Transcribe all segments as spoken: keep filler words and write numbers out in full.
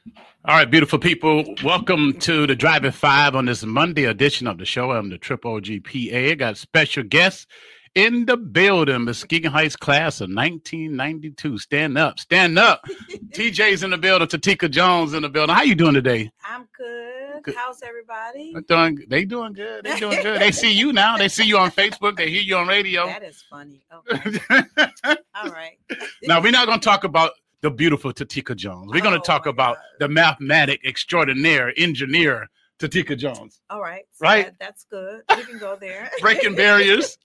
All right, beautiful people. Welcome to the Drive at Five on this Monday edition of the show. I'm the Triple O G P A. Got special guests in the building. Muskegon Heights class of nineteen ninety-two. Stand up, stand up. T J's in the building. Tatika Jones in the building. How you doing today? I'm good. good. How's everybody? They're doing, they doing good. They doing good. They see you now. They see you on Facebook. They hear you on radio. That is funny. Okay. All right. Now, we're not going to talk about the beautiful Tatika Jones. We're going to oh talk about God. the mathematic extraordinaire engineer Tatika Jones. All right. So right? That, that's good. We can go there. Breaking barriers.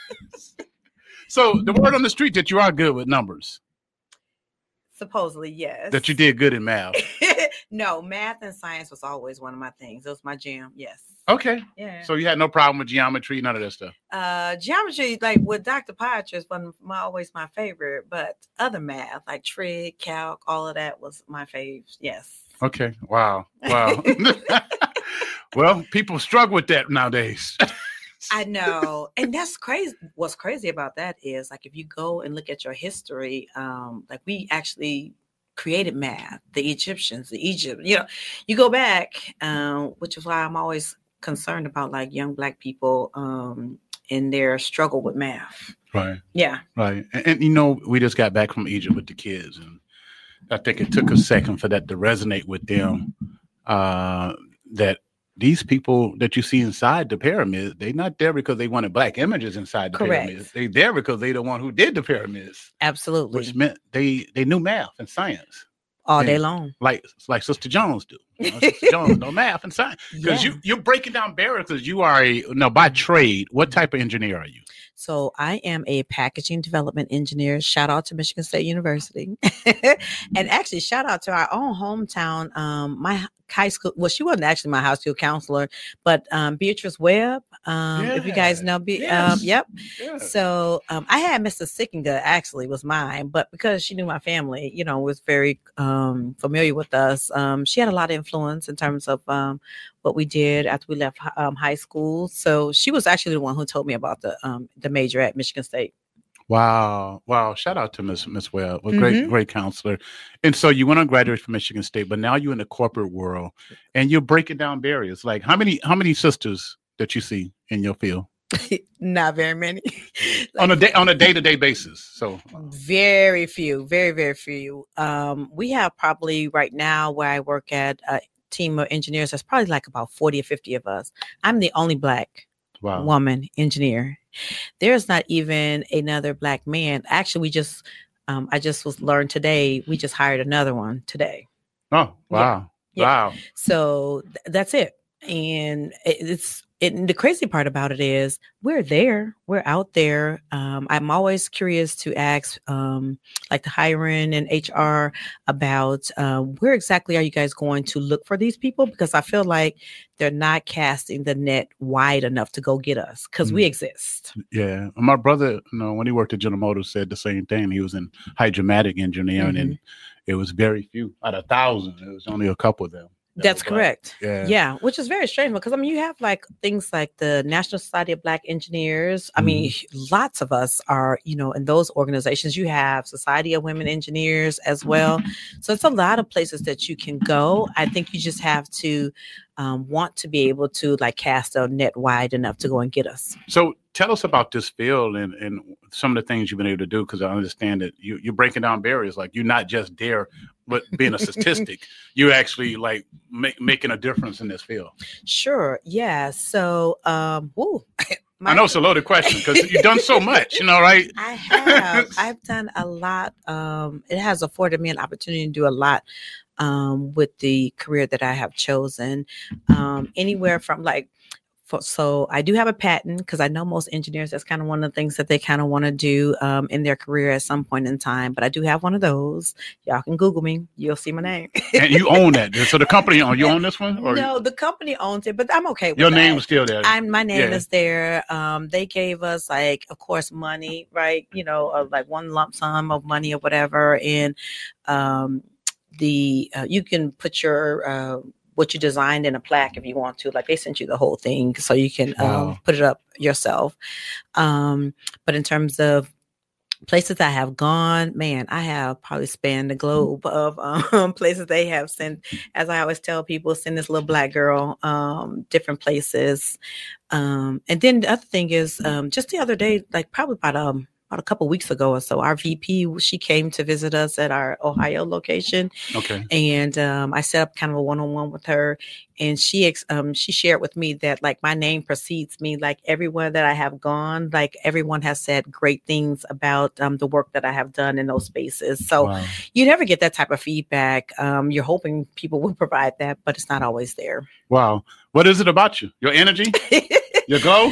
So the word on the street that you are good with numbers. Supposedly, yes. That you did good in math. No, math and science was always one of my things. It was my jam. Yes. Okay. Yeah. So you had no problem with geometry, none of that stuff. Uh, geometry, like with Doctor Pietrus, wasn't my, always my favorite, but other math like trig, calc, all of that was my fave. Yes. Okay. Wow. Wow. Well, people struggle with that nowadays. I know. And that's crazy. What's crazy about that is like if you go and look at your history, um, like we actually created math, the Egyptians, the Egypt, you know, you go back, um, which is why I'm always concerned about like young Black people um, in their struggle with math. Right. Yeah. Right. And, and, you know, we just got back from Egypt with the kids. And I think it took a second for that to resonate with them, uh, that these people that you see inside the pyramids, they're not there because they wanted Black images inside the Correct. pyramids. They're there because they're the one who did the pyramids. Absolutely. Which meant they, they knew math and science. All and day long. Like like Sister Jones do. You know, Sister Jones know math and science. Because Yeah. you, you're breaking down barriers because you are a, no, by trade, what type of engineer are you? So I am a packaging development engineer. Shout out to Michigan State University. And actually, shout out to our own hometown. Um, my high school, well, she wasn't actually my high school counselor, but um, Beatrice Webb. Um, If you guys know, Be- Yes. um, yep. Yeah. So um, I had Mister Sickinga actually was mine, but because she knew my family, you know, was very um, familiar with us. Um, she had a lot of influence in terms of um, what we did after we left um, high school. So she was actually the one who told me about the um, the major at Michigan State. Wow. Wow. Shout out to Miss Miss Webb. A great, Mhm. great counselor. And so you went on graduate from Michigan State, but now you're in the corporate world and you're breaking down barriers. Like how many how many sisters that you see in your field? Not very many. on a day on a day-to-day basis. So Very few, very, very few. Um, we have probably right now where I work at a team of engineers, there's probably like about forty or fifty of us. I'm the only Black wow. woman engineer. There's not even another Black man. Actually, we just, um, I just was learned today, we just hired another one today. Oh, wow. Yeah. Wow. So th- that's it. And it, it's, it, and the crazy part about it is we're there, we're out there. Um, I'm always curious to ask, um, like the hiring and H R about uh, where exactly are you guys going to look for these people? Because I feel like they're not casting the net wide enough to go get us because mm. we exist. Yeah. My brother, you know, when he worked at General Motors, said the same thing. He was in hydromatic engineering mm-hmm. and it was very few out of a thousand. It was only a couple of them. That That's correct. Yeah. Yeah. Which is very strange because I mean, you have like things like the National Society of Black Engineers. I mm-hmm. mean, lots of us are, you know, in those organizations. You have Society of Women Engineers as well. So it's a lot of places that you can go. I think you just have to um, want to be able to like cast a net wide enough to go and get us. So tell us about this field and, and some of the things you've been able to do, because I understand that you, you're breaking down barriers. Like you're not just there, but being a statistic, you're actually like make, making a difference in this field. Sure. Yeah. So, um, woo, my, I know it's a loaded question because you've done so much, you know, right? I have. I've done a lot. Um, it has afforded me an opportunity to do a lot um, with the career that I have chosen. Um, anywhere from like, For, so I do have a patent because I know most engineers, that's kind of one of the things that they kind of want to do um, in their career at some point in time. But I do have one of those. Y'all can Google me. You'll see my name. And you own that. So the company, own, you own this one? Or no, the company owns it, but I'm okay with your that. name is still there. I'm, my name yeah. is there. Um, they gave us like, of course, money, right? You know, uh, like one lump sum of money or whatever. And um, the uh, you can put your uh, what you designed in a plaque if you want to. Like they sent you the whole thing so you can um, wow. put it up yourself. Um, but in terms of Places I have gone, man, I have probably spanned the globe of um, places they have sent. As I always tell people, send this little black girl um, different places. Um, and then the other thing is, um, just the other day, like probably about um about a couple weeks ago or so, our V P, she came to visit us at our Ohio location. Okay. And um, I set up kind of a one-on-one with her, and she ex- um, she shared with me that like my name precedes me. Like everywhere that I have gone, like everyone has said great things about um, the work that I have done in those spaces. So Wow. you never get that type of feedback. Um, you're hoping people will provide that, but it's not always there. Wow. What is it about you? Your energy? Your glow?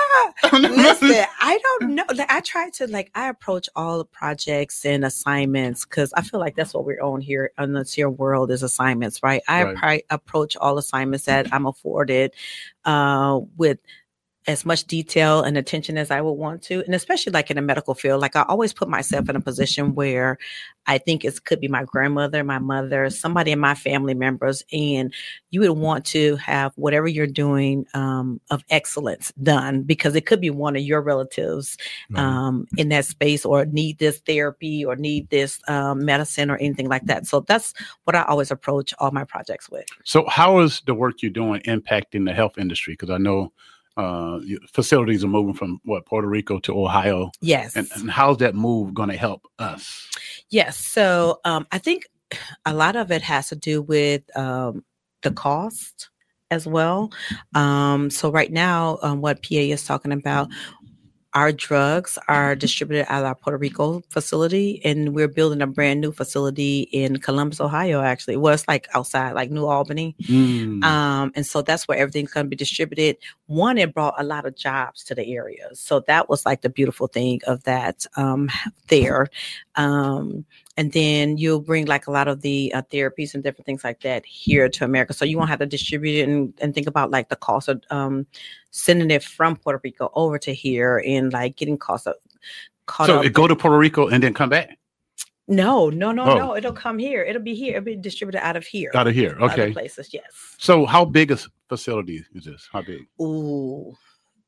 Listen, I don't know. Like, I try to like I approach all the projects and assignments because I feel like that's what we're on here on the Seer world is assignments, right? I Right. pri- approach all assignments that I'm afforded uh, with as much detail and attention as I would want to. And especially like in the medical field, like I always put myself in a position where I think it could be my grandmother, my mother, somebody in my family members. And you would want to have whatever you're doing um, of excellence done because it could be one of your relatives Right. um, in that space or need this therapy or need this um, medicine or anything like that. So that's what I always approach all my projects with. So how is the work you're doing impacting the health industry? Because I know uh, facilities are moving from what Puerto Rico to Ohio. Yes. And, and how's that move going to help us? Yes. So um, I think a lot of it has to do with um, the cost as well. Um, so right now, um, what P A is talking about, our drugs are distributed at our Puerto Rico facility, and we're building a brand new facility in Columbus, Ohio, actually. Well, it's like outside, like New Albany. Mm. Um, and so that's where everything's going to be distributed. One, it brought a lot of jobs to the area. So that was like the beautiful thing of that um, there. Um, and then you'll bring like a lot of the uh, therapies and different things like that here to America. So you won't have to distribute it and, and think about like the cost of um, sending it from Puerto Rico over to here and like getting cost of caught So up. it go to Puerto Rico and then come back? No, no, no, Oh. no. It'll come here. It'll be here. It'll be distributed out of here. Out of here. Other Okay. places, yes. So how big a facility is this? How big? Ooh,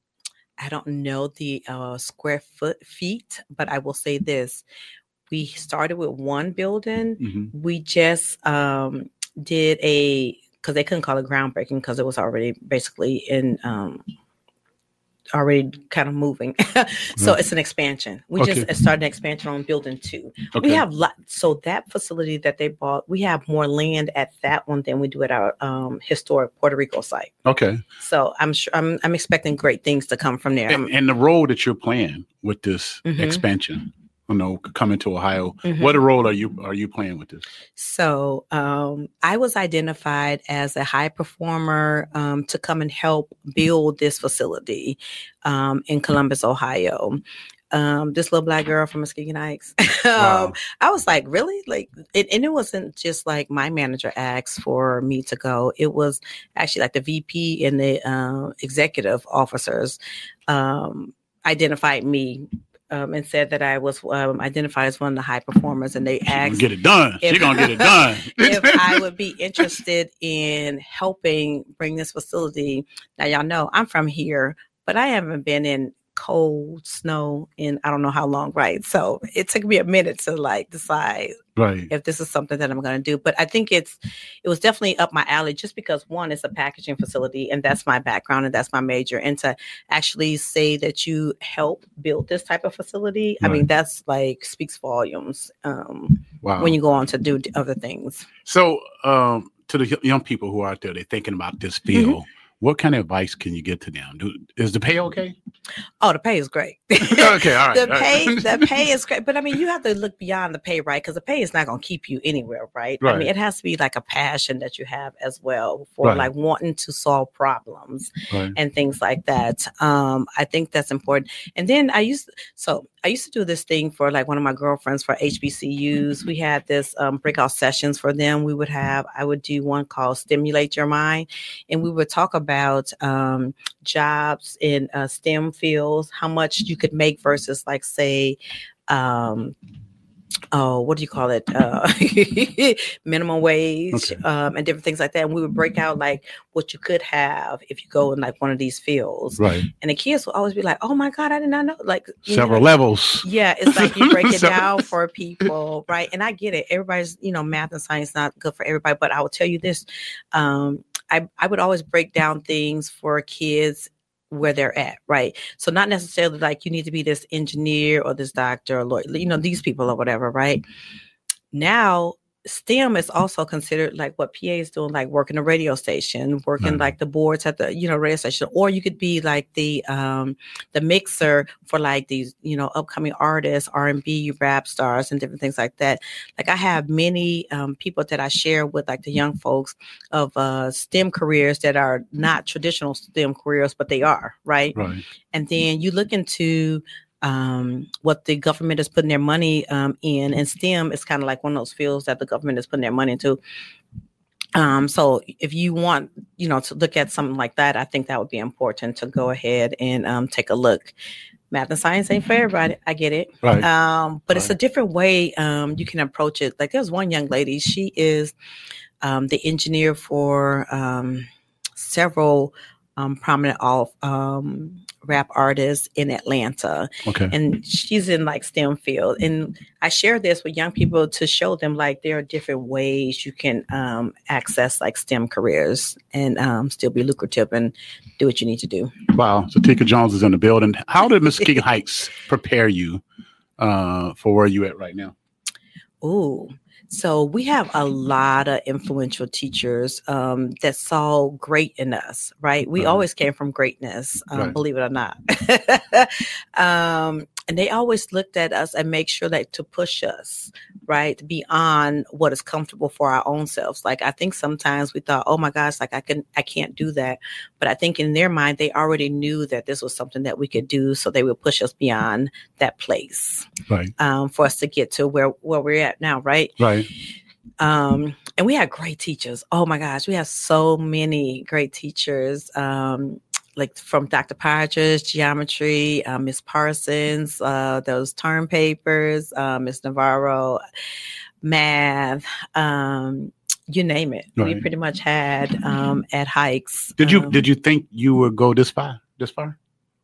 I don't know the uh, square foot feet, but I will say this. We started with one building. Mm-hmm. We just um, did a, because they couldn't call it groundbreaking because it was already basically in, um, already kind of moving. So Mm. it's an expansion. We Okay. just started an expansion on building two. Okay. We have lot, so that facility that they bought, we have more land at that one than we do at our um, historic Puerto Rico site. Okay. So I'm sure I'm I'm expecting great things to come from there. And, and the role that you're playing with this Mhm. expansion, you know, coming to Ohio, Mhm. what role are you are you playing with this? So um, I was identified as a high performer um, to come and help build this facility um, in Columbus, Ohio. Um, this little black girl from Muskegon Heights. Wow. um, I was like, really? Like, it, and it wasn't just like my manager asked for me to go. It was actually like the V P and the uh, executive officers um, identified me. Um, and said that I was um, identified as one of the high performers, and they She gonna asked get it done. if- She gonna get it done. if I would be interested in helping bring this facility. Now, y'all know I'm from here, but I haven't been in cold snow in I don't know how long, right? So it took me a minute to like decide Right. if this is something that I'm going to do. But I think it's it was definitely up my alley just because one, it's a packaging facility and that's my background and that's my major. And to actually say that you help build this type of facility, I mean, Right. that's like speaks volumes um, Wow. when you go on to do d- other things. So, um, to the y- young people who are out there, they're thinking about this Mm-hmm. field. What kind of advice can you give to them? Do, is the pay okay? Oh, the pay is great. Okay, all right. The all right. pay, the pay is great, but I mean, you have to look beyond the pay, right? Because the pay is not going to keep you anywhere, right? I Right. mean, it has to be like a passion that you have as well for Right. like wanting to solve problems Right. and things like that. Um, I think that's important. And then I used, so I used to do this thing for like one of my girlfriends for H B C Us. We had this um, breakout sessions for them. We would have, I would do one called Stimulate Your Mind, and we would talk about um, jobs in uh, STEM fields, how much you could make versus like say, um, oh, what do you call it? Uh, minimum wage, Okay. um, and different things like that. And we would break out like what you could have if you go in like one of these fields. Right. And the kids will always be like, "Oh my God, I did not know!" Like you Several know, levels. Yeah, it's like you break it Several- down for people, right? And I get it. Everybody's, you know, math and science not good for everybody. But I will tell you this: um, I I would always break down things for kids where they're at, right? So not necessarily like you need to be this engineer or this doctor or lawyer, you know, these people or whatever, right? Now, STEM is also considered like what P A is doing, like working a radio station, working Right. like the boards at the, you know, radio station, or you could be like the um the mixer for like these, you know, upcoming artists, R and B, rap stars, and different things like that. Like I have many um, people that I share with, like the young folks of uh, STEM careers that are not traditional STEM careers, but they are, right? Right. And then you look into um, what the government is putting their money um, in, and STEM is kind of like one of those fields that the government is putting their money into. Um, so if you want, you know, to look at something like that, I think that would be important to go ahead and um, take a look. Math and science ain't for everybody. I get it. Right. Um, but Right. it's a different way um, you can approach it. Like there's one young lady, she is um, the engineer for um, several um, prominent all um, rap artists in Atlanta. Okay. And she's in like STEM field. And I share this with young people to show them like there are different ways you can um, access like STEM careers and um, still be lucrative and do what you need to do. Wow. So Tika Jones is in the building. How did Muskegon Heights prepare you uh, for where you at right now? Ooh. So we have a lot of influential teachers um, that saw great in us, right? We Right. always came from greatness, um, Right. believe it or not. um, and they always looked at us and make sure that to push us, right, beyond what is comfortable for our own selves. Like I think sometimes we thought, oh my gosh, like I can, I can't do that. But I think in their mind, they already knew that this was something that we could do, so they would push us beyond that place Right. um, for us to get to where where we're at now, right? Right. Um, and we had great teachers. Oh my gosh, we have so many great teachers. Um, like from Doctor Partridge, geometry, uh, Miss Parsons, uh, those term papers, uh, Miss Navarro, math, um, you name it. Right. We pretty much had um, at Hikes. Did you um, did you think you would go this far? This far?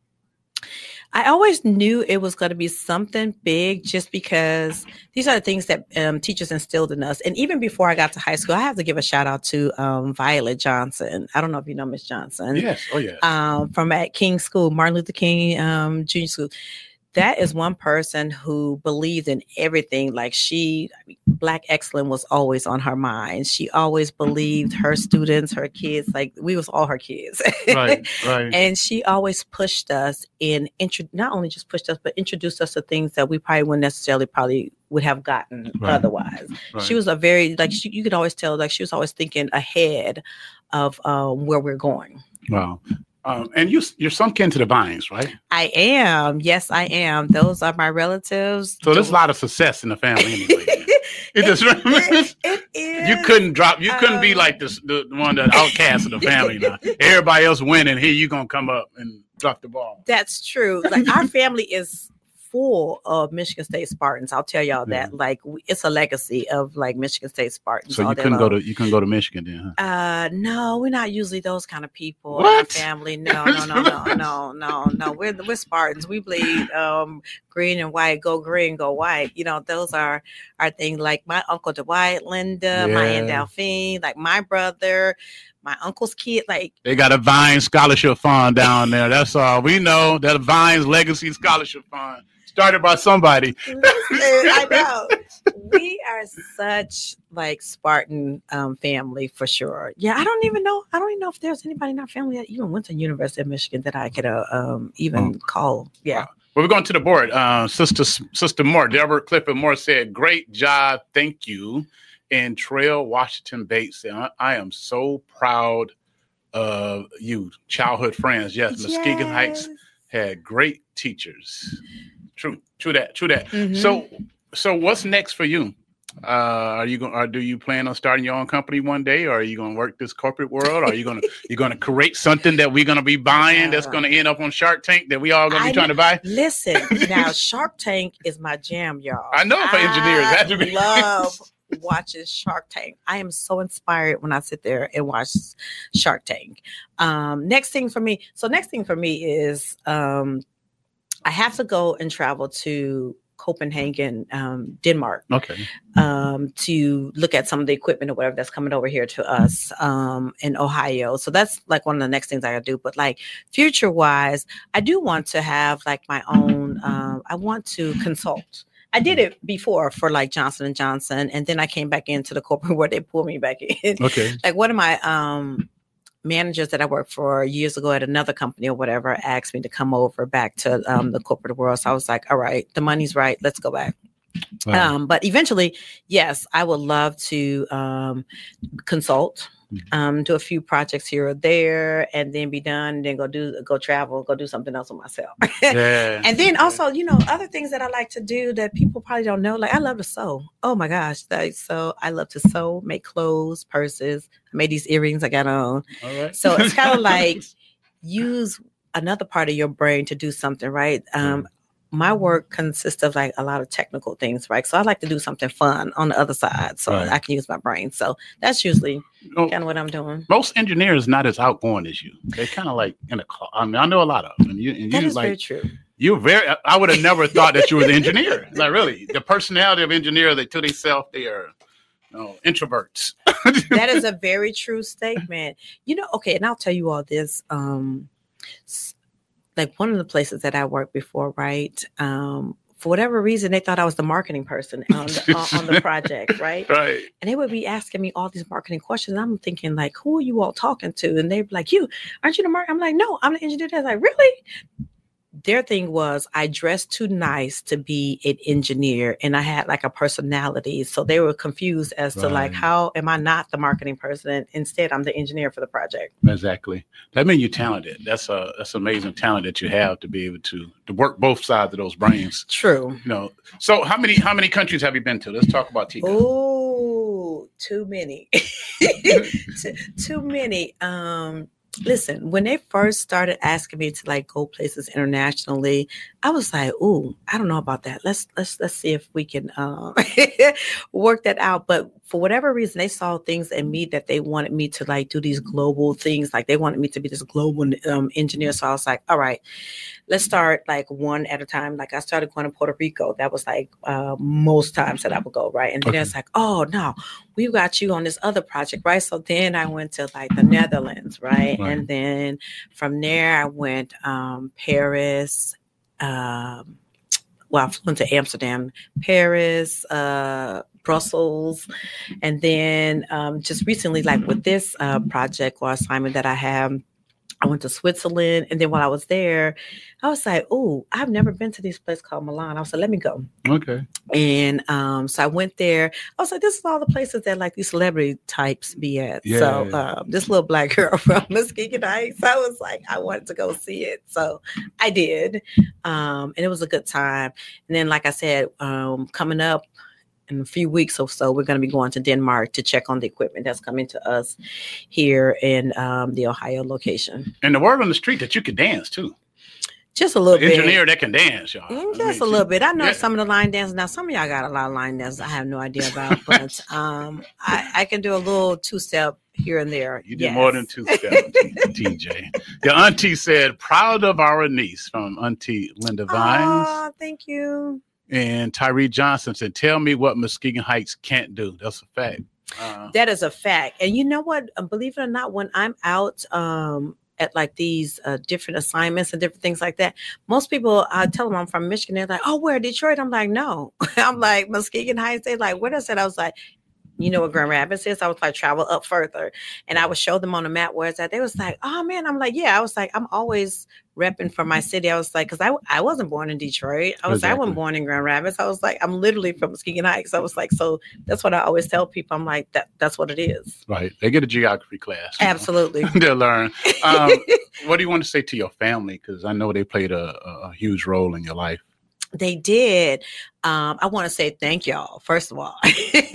I always knew it was going to be something big just because these are the things that um, teachers instilled in us. And even before I got to high school, I have to give a shout out to um, Violet Johnson. I don't know if you know Miss Johnson. Yes. Oh, yes. Um, from at King School, Martin Luther King um, Junior School. That is one person who believed in everything. Like she, Black excellence was always on her mind. She always believed her students, her kids, like we was all her kids. Right. Right. And she always pushed us in, intro- not only just pushed us, but introduced us to things that we probably wouldn't necessarily probably would have gotten Right. otherwise. Right. She was a very, like she, you could always tell, like she was always thinking ahead of um, where we're going. Wow. Um, and you, you're some kin to the Vines, right? I am. Yes, I am. Those are my relatives. So there's a lot of success in the family anyway. It just it, it is. you couldn't drop. You couldn't be um, like this, the one that outcast of the family. Now everybody else winning. Here you gonna come up and drop the ball. That's true. Like our family is full of Michigan State Spartans. I'll tell y'all that. Yeah. Like we, it's a legacy of like Michigan State Spartans. So all you day couldn't go long. to you couldn't go to Michigan then, huh? Uh, no, we're not usually those kind of people in What? our family. No, no, no, no, no, no, no. We're we're Spartans. We bleed um green and white. Go green, go white. You know, those are our thing. Like my uncle Dwight, Linda, my aunt Yeah. Delphine, like my brother, my uncle's kid. Like They got a Vines Scholarship Fund down there. That's all we know. That Vines Legacy Scholarship Fund started by somebody. listen, I know. We are such like Spartan um, family for sure. Yeah, I don't even know. I don't even know if there's anybody in our family that even went to University of Michigan that I could uh, um, even Oh. call. Yeah. Wow. Well, we're going to the board. Uh, Sister Sister Moore, Deborah Clifford Moore said, "Great job, thank you." And Trail Washington Bates said, I, "I am so proud of you, childhood friends." Yes, Muskegon Heights had great teachers. True, true that, true that. Mhm. So, so what's next for you? Uh, are you going? Or do you plan on starting your own company one day, or are you going to work this corporate world? Or are you going to you going to create something that we're going to be buying that's going to end up on Shark Tank that we all going to be trying to buy? Listen, now Shark Tank is my jam, y'all. I know for engineers, I that to be. love watching Shark Tank. I am so inspired when I sit there and watch Shark Tank. Um, next thing for me, so next thing for me is um, I have to go and travel to Copenhagen, um, Denmark, okay, um, to look at some of the equipment or whatever that's coming over here to us um, in Ohio. So that's like one of the next things I gotta do. But like future wise, I do want to have like my own. Um, I want to consult. I did it before for like Johnson and Johnson, and then I came back into the corporate where they pulled me back in. Okay, like one of my um, managers that I worked for years ago at another company or whatever asked me to come over back to um, the corporate world. So I was like, all right, the money's right. Let's go back. Wow. Um, but eventually, yes, I would love to um, consult, um, do a few projects here or there, and then be done. And then go do, go travel, go do something else with myself. Yeah. And then also, you know, other things that I like to do that people probably don't know. Like I love to sew. Oh my gosh, like, so I love to sew, make clothes, purses. I made these earrings I got on. All right. So it's kind of like use another part of your brain to do something, right? Um, mm. My work consists of like a lot of technical things, right? So I like to do something fun on the other side so right. I can use my brain. So that's usually well, kind of what I'm doing. Most engineers not as outgoing as you. They're kind of like in a cl- I mean, I know a lot of them. And you, and that you, is like, very true. You're very, I would have never thought that you were the engineer. Like really, the personality of engineer, they to themselves, they are you know, introverts. That is a very true statement. You know, okay, and I'll tell you all this. Um, like one of the places that I worked before, right? Um, for whatever reason, they thought I was the marketing person on the, on, on the project, right? Right. And they would be asking me all these marketing questions. And I'm thinking, like, who are you all talking to? And they'd be like, you, aren't you the marketing? I'm like, no, I'm the engineer. They're like, really? Their thing was I dressed too nice to be an engineer and I had like a personality. So they were confused as right. to like, how am I not the marketing person? Instead, I'm the engineer for the project. Exactly. That means you're talented. That's a, that's amazing talent that you have to be able to, to work both sides of those brains. True. You know, so how many, how many countries have you been to? Let's talk about Tika. Oh, too many. too, too many. Um, Listen, when they first started asking me to like go places internationally, I was like, "Ooh, I don't know about that. Let's let's let's see if we can uh, work that out." But for whatever reason, they saw things in me that they wanted me to like do these global things. Like they wanted me to be this global um, engineer. So I was like, "All right, let's start like one at a time." Like I started going to Puerto Rico. That was like uh, most times that I would go, right? And then okay. it's like, "Oh no, we got you on this other project, right?" So then I went to like the Netherlands, right? right. And then from there I went um, Paris. Um, well, I flew into Amsterdam, Paris, uh, Brussels, and then um, just recently, like with this uh, project or assignment that I have, I went to Switzerland. And then while I was there, I was like, oh, I've never been to this place called Milan. I was like, let me go. Okay. And um, so I went there. I was like, this is all the places that like these celebrity types be at. Yeah, so yeah. Um, this little black girl from Muskegon Heights, I was like, I wanted to go see it. So I did. Um, and it was a good time. And then, like I said, um, coming up, in a few weeks or so, we're going to be going to Denmark to check on the equipment that's coming to us here in um, the Ohio location. And the word on the street that you can dance too. Just a little the bit. Engineer that can dance, y'all. Mm, just I mean, a little bit. I know yeah. some of the line dances. Now, some of y'all got a lot of line dances I have no idea about, but um, I, I can do a little two-step here and there. You did yes. more than two-step, T J. Your auntie said, proud of our niece, from Auntie Linda Vines. Oh, thank you. And Tyree Johnson said, tell me what Muskegon Heights can't do. That's a fact. Uh, that is a fact. And you know what? Believe it or not, when I'm out um, at like these uh, different assignments and different things like that, most people, I tell them I'm from Michigan. They're like, oh, where? Detroit? I'm like, no. I'm like, Muskegon Heights. They're like, what is it? I was like, you know what Grand Rapids is? I was like, travel up further. And I would show them on the map where it's at. They was like, oh, man. I'm like, yeah. I was like, I'm always repping for my city. I was like, because I, I wasn't born in Detroit. I was exactly. I wasn't born in Grand Rapids. I was like, I'm literally from Muskegon Heights. I was like, so that's what I always tell people. I'm like, that that's what it is. Right. They get a geography class. Absolutely. They'll learn. Um, what do you want to say to your family? Because I know they played a, a huge role in your life. They did. Um, I want to say thank y'all, first of all.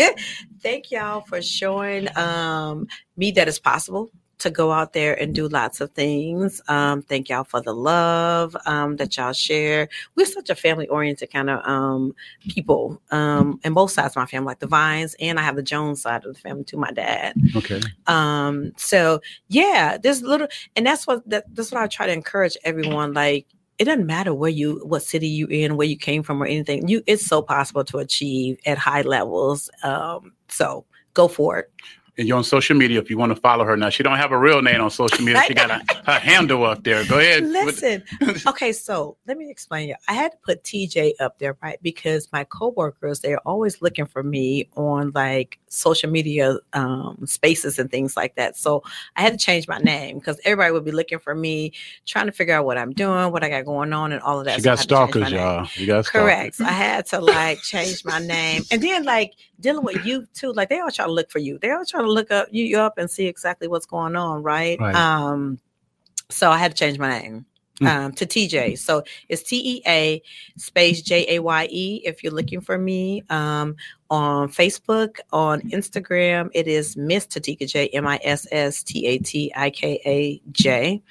Thank y'all for showing um, me that it's possible to go out there and do lots of things. Um, thank y'all for the love um, that y'all share. We're such a family-oriented kind of um, people, um, and both sides of my family, like the Vines, and I have the Jones side of the family too, my dad. Okay. Um, so yeah, there's little, and that's what that, that's what I try to encourage everyone. Like, it doesn't matter where you, what city you in, where you came from, or anything. You, it's so possible to achieve at high levels. Um, so go for it. And you're on social media if you want to follow her. Now, she don't have a real name on social media. She got a, her handle up there. Go ahead. Listen. Okay, so let me explain you. I had to put T J up there, right? Because my coworkers, they're always looking for me on like social media um, spaces and things like that. So I had to change my name because everybody would be looking for me, trying to figure out what I'm doing, what I got going on, and all of that. She so got stalkers, y'all. You got stalkers. Correct. So I had to like change my name. And then like dealing with you too, like they all try to look for you. They all try to look up you up and see exactly what's going on, right? Right. Um, so I had to change my name um, to T J. So it's T E A space J A Y E if you're looking for me. Um, on Facebook, on Instagram, it is Miss Tatika J, M I S S T A T I K A J.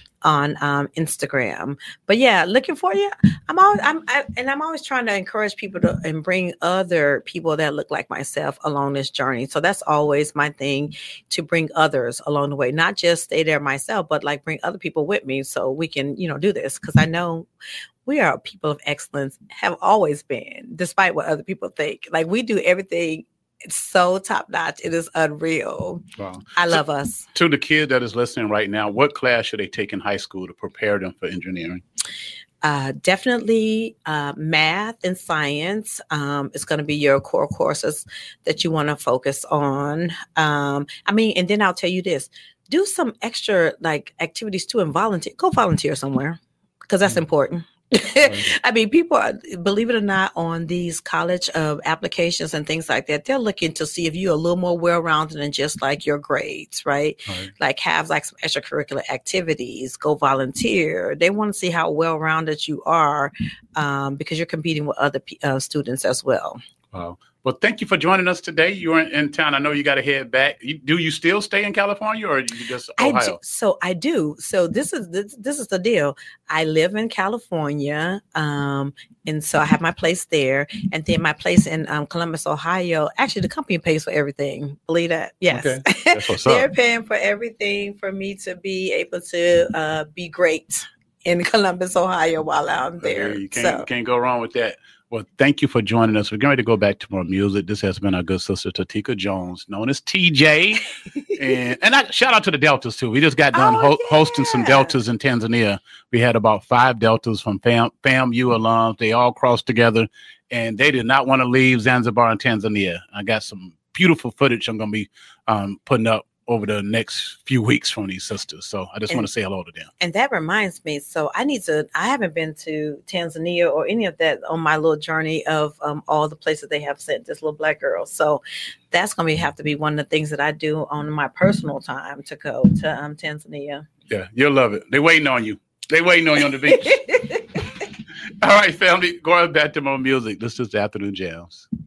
On um, Instagram, but yeah, looking for you. I'm always, I'm, I, and I'm always trying to encourage people to and bring other people that look like myself along this journey. So that's always my thing, to bring others along the way, not just stay there myself, but like bring other people with me so we can, you know, do this. Because I know we are people of excellence, have always been, despite what other people think. Like we do everything. It's so top notch. It is unreal. Wow. I love so, us. To the kid that is listening right now, what class should they take in high school to prepare them for engineering? Uh, definitely uh, math and science. Um, it's going to be your core courses that you want to focus on. Um, I mean, and then I'll tell you this, do some extra like activities too and volunteer. Go volunteer somewhere because that's mm-hmm. important. I mean, people are, believe it or not, on these college uh, applications and things like that, they're looking to see if you're a little more well-rounded than just like your grades, right? right? Like have like some extracurricular activities, go volunteer. They want to see how well-rounded you are um, because you're competing with other uh, students as well. Wow. Well, thank you for joining us today. You're in, in town. I know you got to head back. You, do you still stay in California or you just Ohio? I do, so I do. So this is this, this is the deal. I live in California, um, and so I have my place there, and then my place in um, Columbus, Ohio. Actually, the company pays for everything. Believe that? Yes, okay. That's what's they're up. paying for everything for me to be able to uh, be great in Columbus, Ohio, while I'm there. You can't, so. you can't go wrong with that. Well, thank you for joining us. We're going to go back to more music. This has been our good sister, Tatika Jones, known as T J. and and I, shout out to the Deltas, too. We just got done oh, ho- yeah. hosting some Deltas in Tanzania. We had about five Deltas from FAM, FAMU alums. They all crossed together, and they did not want to leave Zanzibar and Tanzania. I got some beautiful footage I'm going to be um, putting up over the next few weeks from these sisters. So I just and, want to say hello to them. And that reminds me, so I need to, I haven't been to Tanzania or any of that on my little journey of um, all the places they have sent this little black girl. So that's going to have to be one of the things that I do on my personal time to go to um, Tanzania. Yeah, you'll love it. They're waiting on you. They're waiting on you on the beach. All right, family, going back to more music. This is the Afternoon Jams.